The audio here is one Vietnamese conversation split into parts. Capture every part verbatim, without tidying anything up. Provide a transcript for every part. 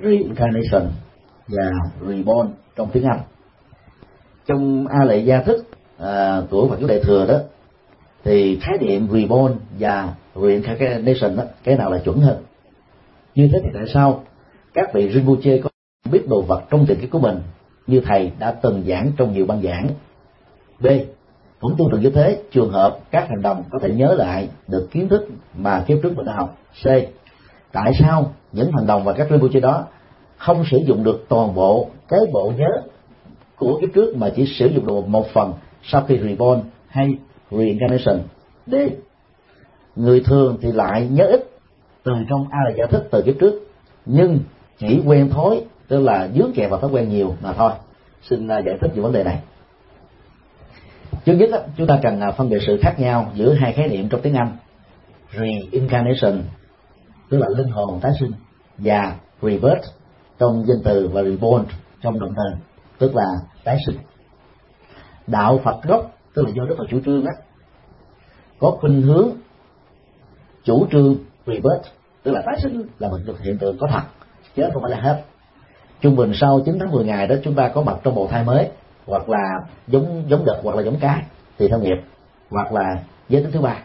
reincarnation và reborn trong tiếng Anh. Trong A Lệ Gia Thức à, của Phật giáo Đại thừa đó, thì khái niệm reborn và reincarnation đó, cái nào là chuẩn hơn? Như thế thì tại sao các vị Rinpoche có biết đồ vật trong tiền kiếp của mình như thầy đã từng giảng trong nhiều băng giảng? B. Cũng tương tự như thế, trường hợp các hành đồng có thể nhớ lại được kiến thức mà kiếp trước mình đã học. C. Tại sao những hành đồng và các Rinpoche đó không sử dụng được toàn bộ cái bộ nhớ của kiếp trước mà chỉ sử dụng được một phần sau khi reborn hay reincarnation? D. Người thường thì lại nhớ ít từ trong A Lệ Gia Thức từ kiếp trước, nhưng chỉ quen thói, tức là dướng kẹt vào thói quen nhiều mà thôi. Xin giải thích về vấn đề này. Trước nhất chúng ta cần phân biệt sự khác nhau giữa hai khái niệm trong tiếng Anh: reincarnation tức là linh hồn tái sinh, và rebirth trong danh từ và reborn trong động từ tức là tái sinh. Đạo Phật gốc tức là do Đức Phật chủ trương á, có khuynh hướng chủ trương rebirth tức là tái sinh là một hiện tượng có thật, chứ không phải là hết. Trung bình sau chín tháng mười ngày đó chúng ta có mặt trong bào thai mới, hoặc là giống giống đực hoặc là giống cái thì theo nghiệp, hoặc là giới tính thứ ba.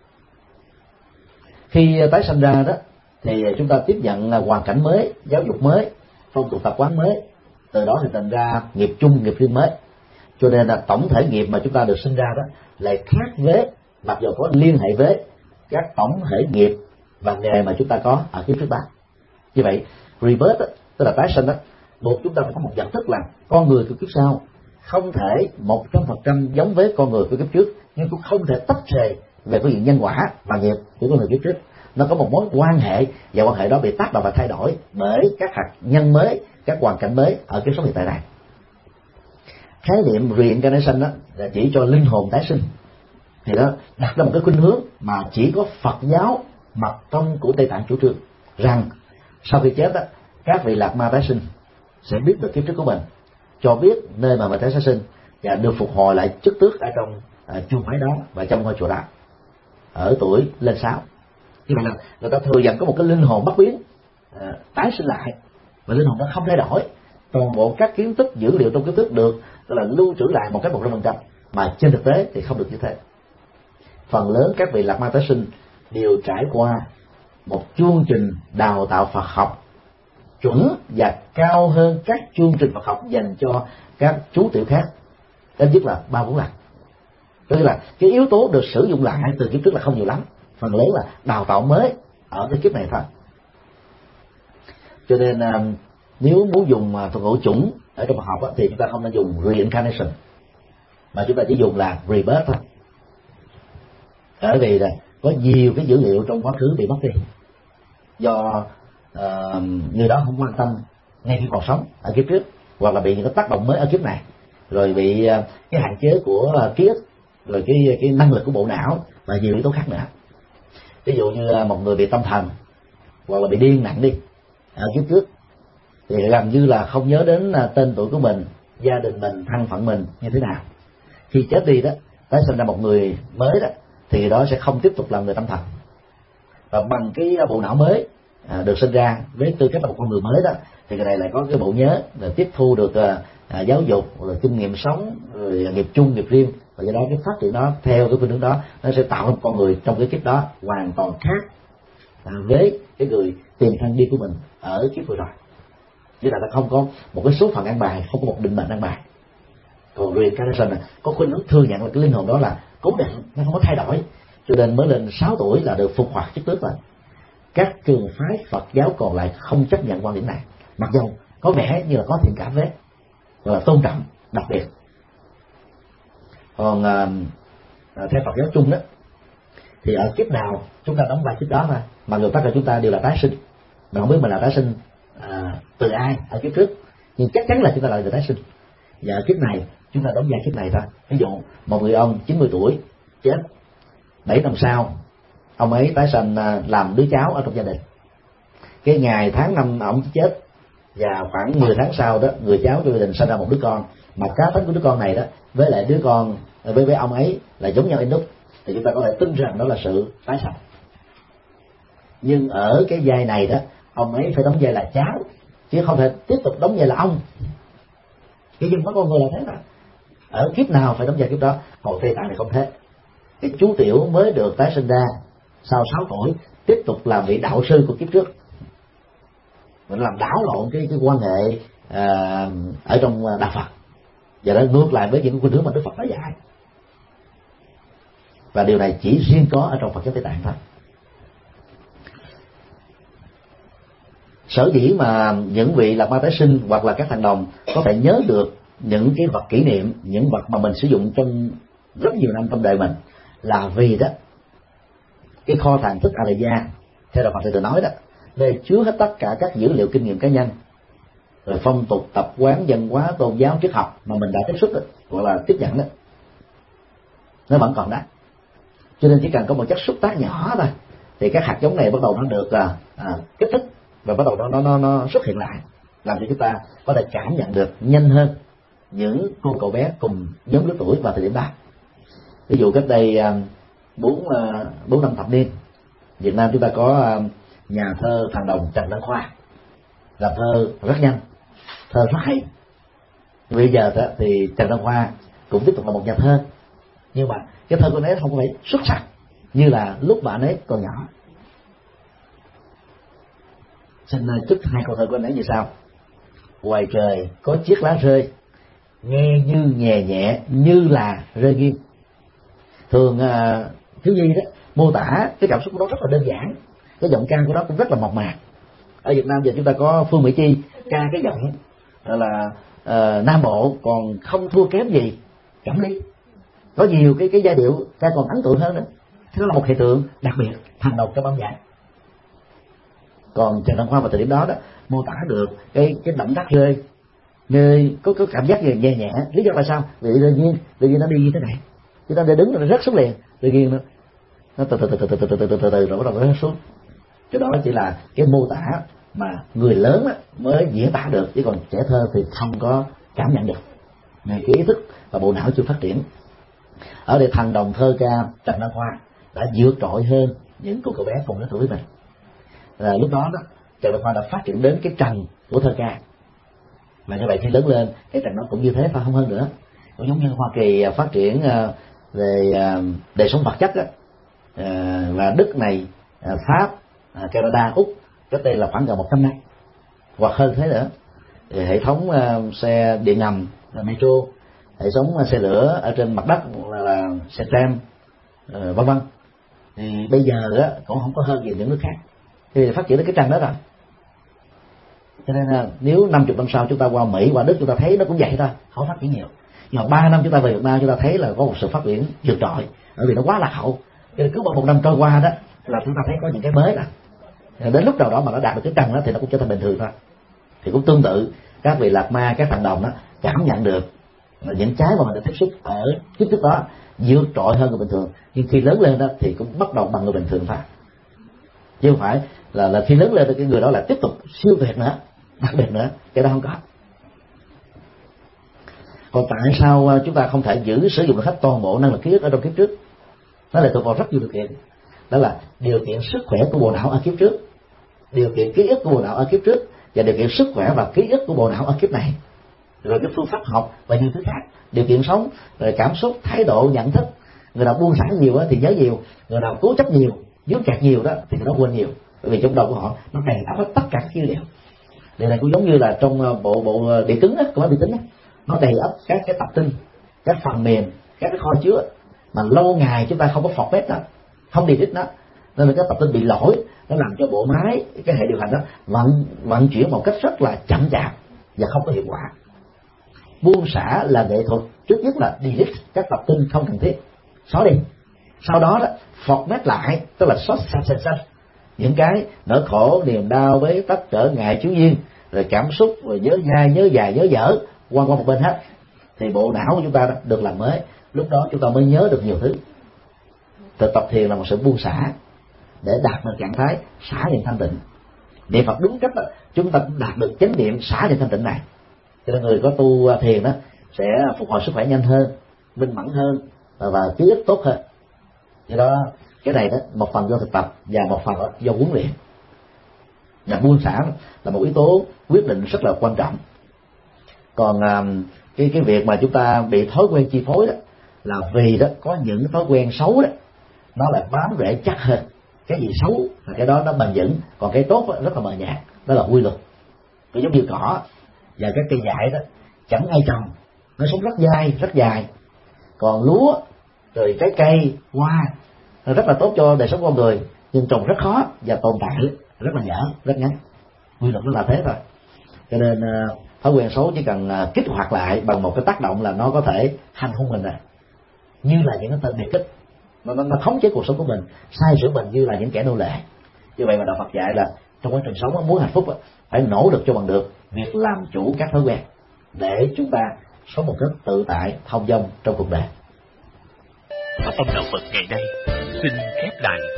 Khi tái sinh ra đó thì chúng ta tiếp nhận hoàn cảnh mới, giáo dục mới, phong tục tập quán mới, từ đó thì thành ra nghiệp chung, nghiệp riêng mới. Cho nên là tổng thể nghiệp mà chúng ta được sinh ra đó lại khác với, mặc dù có liên hệ với các tổng thể nghiệp và nghề mà chúng ta có ở kiếp trước đó. Như vậy rebirth tức là tái sinh đó, buộc chúng ta phải có một nhận thức là con người của kiếp sau không thể một trăm phần trăm giống với con người của kiếp trước, nhưng cũng không thể tách rời về cái diện nhân quả và nghiệp của con người kiếp trước. Nó có một mối quan hệ, và quan hệ đó bị tác động và thay đổi bởi các hạt nhân mới, các hoàn cảnh mới ở kiếp sống hiện tại này. Khái niệm reincarnation đó là chỉ cho linh hồn tái sinh, thì đó đặt ra một cái khuynh hướng mà chỉ có Phật giáo mật tông của Tây Tạng chủ trương, rằng sau khi chết đó, các vị lạc ma tái sinh sẽ biết được kiếp trước của mình, cho biết nơi mà mình tái sinh, và được phục hồi lại chức tước ở trong à, chuông phái đó và trong ngôi chùa đó ở tuổi lên sáu. Như vậy là người ta thừa nhận có một cái linh hồn bất biến à, tái sinh lại, và linh hồn đó không thay đổi, toàn bộ các kiến thức dữ liệu trong kiếp trước được tức là lưu trữ lại một cách một trăm phần trăm, mà trên thực tế thì không được như thế. Phần lớn các vị lạc ma tái sinh đều trải qua một chương trình đào tạo Phật học chuẩn và cao hơn các chương trình Phật học dành cho các chú tiểu khác, ít nhất là ba bốn lần. Tức là cái yếu tố được sử dụng lại từ kiếp trước là không nhiều lắm, phần lớn là đào tạo mới ở cái kiếp này thôi. Cho nên nếu muốn dùng thuật ngữ chuẩn ở trong Phật học thì chúng ta không nên dùng reincarnation, mà chúng ta chỉ dùng là rebirth thôi. Bởi vì là có nhiều cái dữ liệu trong quá khứ bị mất đi do uh, người đó không quan tâm ngay khi còn sống ở kiếp trước, hoặc là bị những cái tác động mới ở kiếp này, rồi bị uh, cái hạn chế của uh, ký ức, rồi cái cái năng lực của bộ não và nhiều yếu tố khác nữa. Ví dụ như uh, một người bị tâm thần hoặc là bị điên nặng đi ở kiếp trước thì gần như là không nhớ đến uh, tên tuổi của mình, gia đình mình, thân phận mình như thế nào. Khi chết đi đó, tái sinh ra một người mới đó, thì đó sẽ không tiếp tục làm người tâm thần, và bằng cái bộ não mới à, được sinh ra với tư cách là một con người mới đó, thì người này lại có cái bộ nhớ để tiếp thu được à, giáo dục, rồi kinh nghiệm sống, rồi nghiệp chung, nghiệp riêng, và do đó cái phát triển đó theo cái phương hướng đó nó sẽ tạo một con người trong cái kiếp đó hoàn toàn khác à, với cái người tiền thân đi của mình ở kiếp vừa rồi. Chứ là ta không có một cái số phận ăn bài, không có một định mệnh ăn bài. Còn reincarnation này có khuynh hướng thừa nhận là cái linh hồn đó là cố định, nó không có thay đổi, cho nên mới lên sáu tuổi là được phục hoạt chức tước rồi. Các trường phái Phật giáo còn lại không chấp nhận quan điểm này, mặc dù có vẻ như là có thiện cảm với, và tôn trọng đặc biệt. Còn à, theo Phật giáo chung đó, thì ở kiếp nào chúng ta đóng vai kiếp đó thôi, mà người tất cả chúng ta đều là tái sinh, mà không biết mình là tái sinh à, từ ai ở kiếp trước, nhưng chắc chắn là chúng ta là người tái sinh, và ở kiếp này chúng ta đóng vai kiếp này thôi. Ví dụ một người ông chín mươi tuổi chết, bảy năm sau ông ấy tái sinh làm đứa cháu ở trong gia đình. Cái ngày tháng năm ông chết, và khoảng mười tháng sau đó người cháu trong gia đình sinh ra một đứa con, mà cá tính của đứa con này đó với lại đứa con với với ông ấy là giống nhau in đúc, thì chúng ta có thể tin rằng đó là sự tái sinh. Nhưng ở cái vai này đó, ông ấy phải đóng vai là cháu, chứ không thể tiếp tục đóng vai là ông. Cái dân hóa con người là thế rồi, ở kiếp nào phải đóng vai kiếp đó. Còn Tây Tạng thì không thế. Cái chú tiểu mới được tái sinh ra sau sáu tuổi tiếp tục làm vị đạo sư của kiếp trước, mình làm đảo lộn cái cái quan hệ à, ở trong đạo Phật, và nó ngược lại với những khuynh hướng mà Đức Phật đã dạy. Và điều này chỉ riêng có ở trong Phật giáo Tây Tạng thôi. Sở dĩ mà những vị Lạc Ma tái sinh hoặc là các thằng đồng có thể nhớ được những cái vật kỷ niệm, những vật mà mình sử dụng trong rất nhiều năm trong đời mình, là vì đó cái kho tàng thức A Lại Gia theo đạo Phật thì tôi nói đó, nơi chứa hết tất cả các dữ liệu kinh nghiệm cá nhân, rồi phong tục tập quán văn hóa tôn giáo triết học mà mình đã tiếp xúc đó, gọi là tiếp nhận đó, nó vẫn còn đó. Cho nên chỉ cần có một chất xúc tác nhỏ thôi thì các hạt giống này bắt đầu nó được à, à, kích thích và bắt đầu nó, nó nó nó xuất hiện lại, làm cho chúng ta có thể cảm nhận được nhanh hơn những cô cậu bé cùng nhóm lứa tuổi vào thời điểm đó. Ví dụ cách đây bốn bốn năm thập niên, Việt Nam chúng ta có nhà thơ thằng đồng Trần Đăng Khoa, làm thơ rất nhanh, thơ rất hay. Bây giờ đó, thì Trần Đăng Khoa cũng tiếp tục là một nhà thơ, nhưng mà cái thơ của anh ấy không phải xuất sắc như là lúc bạn ấy còn nhỏ. Xin chúc hai câu thơ của anh ấy như sau: ngoài trời có chiếc lá rơi, nghe như nhẹ nhẹ như là rơi nghiêng. Thường à, thiếu nhi đó mô tả cái cảm xúc của nó rất là đơn giản, cái giọng ca của nó cũng rất là mộc mạc. Ở Việt Nam giờ chúng ta có Phương Mỹ Chi ca cái giọng là uh, Nam Bộ còn không thua kém gì Cẩm Ly, có nhiều cái cái giai điệu ca còn ấn tượng hơn nữa. Thế đó là một hiện tượng đặc biệt hàng đầu trong âm nhạc. Còn Trần Đăng Khoa vào thời điểm đó đó mô tả được cái cái động tác rơi, nơi có có cảm giác nhẹ nhẹ nhẹ. Lý do là sao? Vì tự nhiên tự nhiên nó đi như thế này, chúng ta để đứng nó rớt xuống liền, tự nhiên nó nó từ từ từ từ từ từ từ từ từ rồi bắt đầu nó rớt xuống. Cái đó chỉ là cái mô tả mà người lớn mới diễn tả được, chứ còn trẻ thơ thì không có cảm nhận được. Ngày cái ý thức và bộ não chưa phát triển. Ở đây thằng đồng thơ ca Trần Đăng Khoa đã vượt trội hơn những cô cậu bé cùng lứa tuổi với mình. À, lúc đó đó Trần Đăng Khoa đã phát triển đến cái trần của thơ ca, mà như vậy khi lớn lên cái trần nó cũng như thế, phải không hơn nữa. Cũng giống như Hoa Kỳ phát triển về đời sống vật chất đó, và Đức này, Pháp, Canada, Úc cách đây là khoảng gần một trăm năm hoặc hơn thế nữa. Hệ thống xe điện ngầm là metro, hệ thống xe lửa ở trên mặt đất là, là xe tram, vân vân, thì bây giờ đó, cũng không có hơn gì những nước khác, thì phát triển đến cái trend đó rồi. Cho nên là nếu năm chục năm sau chúng ta qua Mỹ, qua Đức, chúng ta thấy nó cũng vậy thôi, không phát triển nhiều. Nhưng mà ba năm chúng ta về Việt Nam, chúng ta thấy là có một sự phát triển vượt trội, bởi vì nó quá lạc hậu. Cho nên cứ một năm trôi qua đó là chúng ta thấy có những cái mới đó. Đến lúc nào đó mà nó đạt được cái trend đó thì nó cũng trở thành bình thường thôi. Thì cũng tương tự các vị Lạc Ma, các thằng đồng đó cảm nhận được những cái mà mình đã tiếp xúc ở kiếp trước đó vượt trội hơn người bình thường, nhưng khi lớn lên đó thì cũng bắt đầu bằng người bình thường thôi, chứ không phải là là khi lớn lên thì cái người đó là tiếp tục siêu việt nữa, đặc biệt nữa, cái đó không có. Còn tại sao chúng ta không thể giữ sử dụng được hết toàn bộ năng lực ký ức ở trong kiếp trước? Nó là thuộc vào rất nhiều điều kiện. Đó là điều kiện sức khỏe của bộ não ở kiếp trước, điều kiện ký ức của bộ não ở kiếp trước, và điều kiện sức khỏe và ký ức của bộ não ở kiếp này, rồi cái phương pháp học và nhiều thứ khác, điều kiện sống, rồi cảm xúc, thái độ, nhận thức. Người nào buông xả nhiều thì nhớ nhiều, người nào cố chấp nhiều, dướng kẹt nhiều đó thì nó quên nhiều, bởi vì trong đầu của họ nó đầy ắp hết tất cả các dữ liệu. Điều này cũng giống như là trong bộ bộ điện cứng á, của máy vi tính á, nó đầy ắp các cái tập tin, các phần mềm, các cái kho chứa mà lâu ngày chúng ta không có format đó, không delete nó, nên là các tập tin bị lỗi, nó làm cho bộ máy, cái hệ điều hành đó vận vận chuyển một cách rất là chậm chạp và không có hiệu quả. Buông xả là nghệ thuật trước nhất là delete các tập tin không cần thiết, xóa đi. Sau đó đó format lại, tức là xóa sạch sạch sạch những cái nỗi khổ, niềm đau, bế tắc, trở ngại, chú duyên, rồi cảm xúc, rồi nhớ dai, nhớ dài, nhớ dở, qua qua một bên hết, thì bộ não của chúng ta được làm mới. Lúc đó chúng ta mới nhớ được nhiều thứ. Thực tập thiền là một sự buông xả để đạt được trạng thái xả niệm thanh tịnh. Niệm Phật đúng cách đó, chúng ta cũng đạt được chánh niệm xả niệm thanh tịnh này. Cho nên người có tu thiền đó sẽ phục hồi sức khỏe nhanh hơn, minh mẫn hơn và, và ký ức tốt hơn. Do đó cái này đó một phần do thực tập và một phần do huấn luyện. Và buông xả là một yếu tố quyết định rất là quan trọng. Còn à, cái cái việc mà chúng ta bị thói quen chi phối đó là vì đó có những thói quen xấu đó nó lại bám rễ chắc hơn. Cái gì xấu là cái đó nó bền vững, còn cái tốt đó, rất là mờ nhạt. Đó là quy luật. Cũng giống như cỏ và các cây dại đó chẳng ai trồng, nó sống rất dai rất dài. Còn lúa rồi trái cây hoa rất là tốt cho đời sống con người, nhưng trồng rất khó và tồn tại rất là dở, rất ngắn. Quy luật nó là thế thôi. Cho nên thói quen xấu chỉ cần kích hoạt lại bằng một cái tác động là nó có thể hành hung mình rồi, như là những cái tên biệt kích, nó, nó, nó thống chế cuộc sống của mình, sai sửa mình như là những kẻ nô lệ. Như vậy mà đạo Phật dạy là trong quá trình sống muốn hạnh phúc phải nỗ lực cho bằng được việc làm chủ các thói quen để chúng ta sống một cách tự tại thông dong trong cuộc đời. Pháp âm đạo Phật ngày nay xin khép lại.